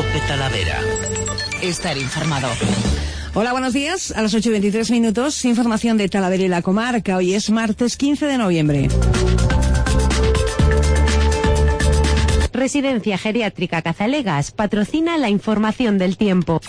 COPE Talavera. Estar informado. Hola, buenos días. A las 8:23 minutos, información de Talavera y la comarca. Hoy es martes 15 de noviembre. Residencia Geriátrica Cazalegas patrocina la información del tiempo.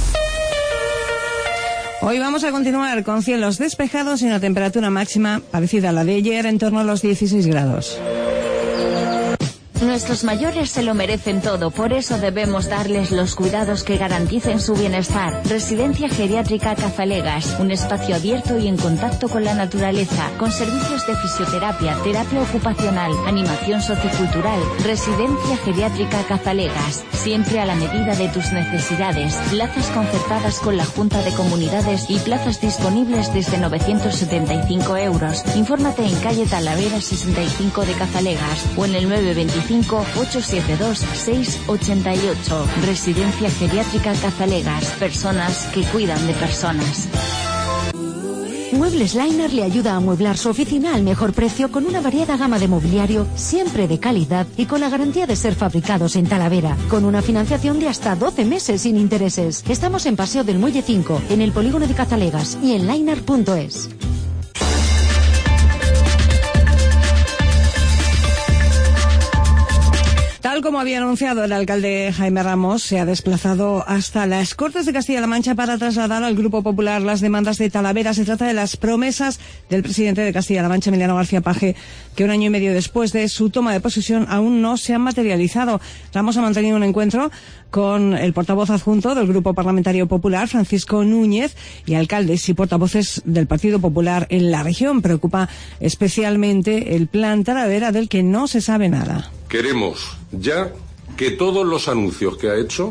Hoy vamos a continuar con cielos despejados y una temperatura máxima parecida a la de ayer, en torno a los 16 grados. Nuestros mayores se lo merecen todo, por eso debemos darles los cuidados que garanticen su bienestar. Residencia Geriátrica Cazalegas, un espacio abierto y en contacto con la naturaleza, con servicios de fisioterapia, terapia ocupacional, animación sociocultural. Residencia Geriátrica Cazalegas, siempre a la medida de tus necesidades. Plazas concertadas con la Junta de Comunidades y plazas disponibles desde 975 euros. Infórmate en calle Talavera 65 de Cazalegas o en el 925 872 688. Residencia Geriátrica Cazalegas. Personas que cuidan de personas. Muebles Liner le ayuda a amueblar su oficina al mejor precio con una variada gama de mobiliario siempre de calidad y con la garantía de ser fabricados en Talavera, con una financiación de hasta 12 meses sin intereses. Estamos en Paseo del Muelle 5, en el polígono de Cazalegas y en liner.es. Tal como había anunciado el alcalde Jaime Ramos, se ha desplazado hasta las Cortes de Castilla-La Mancha para trasladar al Grupo Popular las demandas de Talavera. Se trata de las promesas del presidente de Castilla-La Mancha, Emiliano García Paje, que un año y medio después de su toma de posesión aún no se han materializado. Ramos ha mantenido un encuentro con el portavoz adjunto del Grupo Parlamentario Popular, Francisco Núñez, y alcaldes y portavoces del Partido Popular en la región. Preocupa especialmente el plan Talavera, del que no se sabe nada. Queremos ya que todos los anuncios que ha hecho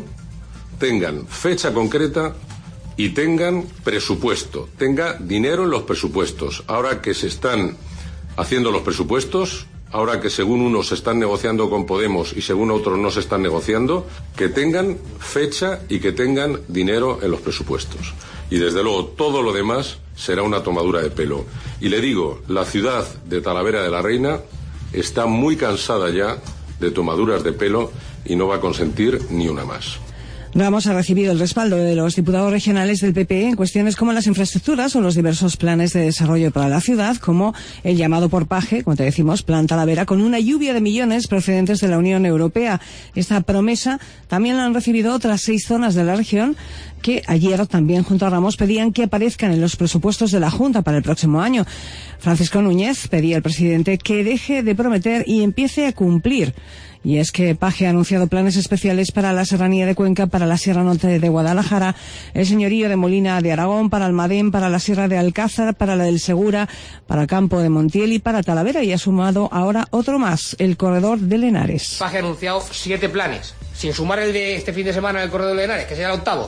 tengan fecha concreta y tengan presupuesto, tenga dinero en los presupuestos. Ahora que se están haciendo los presupuestos, ahora que según unos se están negociando con Podemos y según otros no se están negociando, que tengan fecha y que tengan dinero en los presupuestos. Y desde luego todo lo demás será una tomadura de pelo. Y le digo, la ciudad de Talavera de la Reina está muy cansada ya de tomaduras de pelo y no va a consentir ni una más. Ramos ha recibido el respaldo de los diputados regionales del PP en cuestiones como las infraestructuras o los diversos planes de desarrollo para la ciudad, como el llamado por Paje, como te decimos, Plan Talavera, con una lluvia de millones procedentes de la Unión Europea. Esta promesa también la han recibido otras 6 zonas de la región que ayer también junto a Ramos pedían que aparezcan en los presupuestos de la Junta para el próximo año. Francisco Núñez pedía al presidente que deje de prometer y empiece a cumplir. Y es que Paje ha anunciado planes especiales para la Serranía de Cuenca, para la Sierra Norte de Guadalajara, el Señorío de Molina de Aragón, para Almadén, para la Sierra de Alcázar, para la del Segura, para Campo de Montiel y para Talavera, y ha sumado ahora otro más, el Corredor de Henares. Paje ha anunciado 7 planes, sin sumar el de este fin de semana del Corredor de Henares, que será el 8º.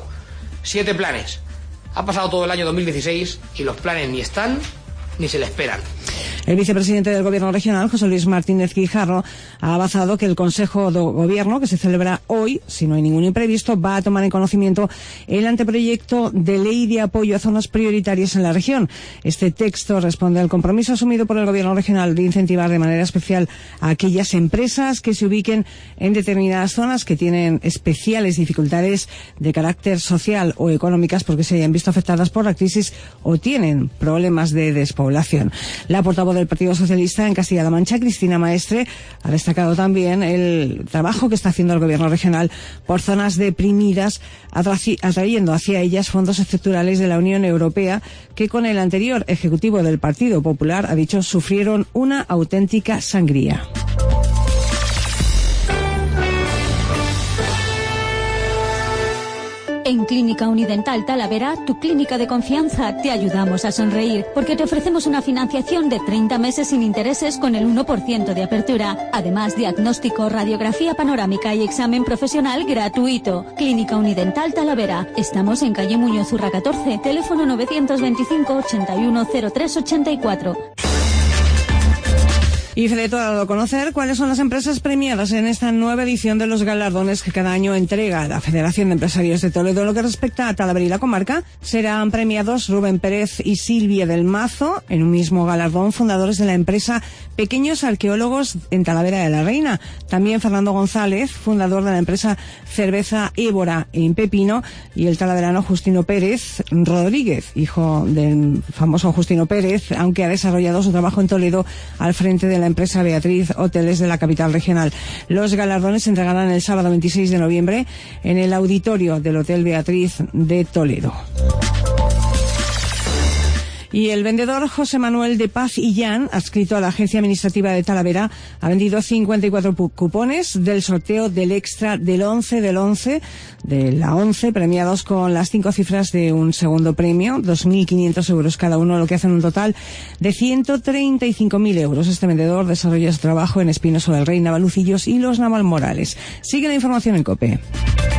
7 planes. Ha pasado todo el año 2016 y los planes ni están ni se le esperan. El vicepresidente del Gobierno regional, José Luis Martínez Guijarro, ha avanzado que el Consejo de Gobierno, que se celebra hoy, si no hay ningún imprevisto, va a tomar en conocimiento el anteproyecto de ley de apoyo a zonas prioritarias en la región. Este texto responde al compromiso asumido por el Gobierno regional de incentivar de manera especial a aquellas empresas que se ubiquen en determinadas zonas que tienen especiales dificultades de carácter social o económicas porque se hayan visto afectadas por la crisis o tienen problemas de despoblación. La portavoz del Partido Socialista en Castilla-La Mancha, Cristina Maestre, ha destacado también el trabajo que está haciendo el Gobierno regional por zonas deprimidas, atrayendo hacia ellas fondos estructurales de la Unión Europea, que con el anterior Ejecutivo del Partido Popular, ha dicho, sufrieron una auténtica sangría. En Clínica Unidental Talavera, tu clínica de confianza, te ayudamos a sonreír, porque te ofrecemos una financiación de 30 meses sin intereses con el 1% de apertura. Además, diagnóstico, radiografía panorámica y examen profesional gratuito. Clínica Unidental Talavera. Estamos en calle Muñoz Urra 14, teléfono 925 81 03 84. Y Fedeto ha dado a conocer cuáles son las empresas premiadas en esta nueva edición de los galardones que cada año entrega la Federación de Empresarios de Toledo. En lo que respecta a Talavera y la comarca, serán premiados Rubén Pérez y Silvia del Mazo, en un mismo galardón, fundadores de la empresa Pequeños Arqueólogos en Talavera de la Reina. También Fernando González, fundador de la empresa Cerveza Évora en Pepino, y el talaverano Justino Pérez Rodríguez, hijo del famoso Justino Pérez, aunque ha desarrollado su trabajo en Toledo al frente de la empresa Beatriz Hoteles de la capital regional. Los galardones se entregarán el sábado 26 de noviembre en el auditorio del Hotel Beatriz de Toledo. Y el vendedor José Manuel de Paz Illán, adscrito a la Agencia Administrativa de Talavera, ha vendido 54 cupones del sorteo del extra del 11 de la 11, premiados con las 5 cifras de un segundo premio, 2.500 euros cada uno, lo que hace un total de 135.000 euros. Este vendedor desarrolla su trabajo en Espinoso del Rey, Navalucillos y Los Navalmorales. Sigue la información en COPE.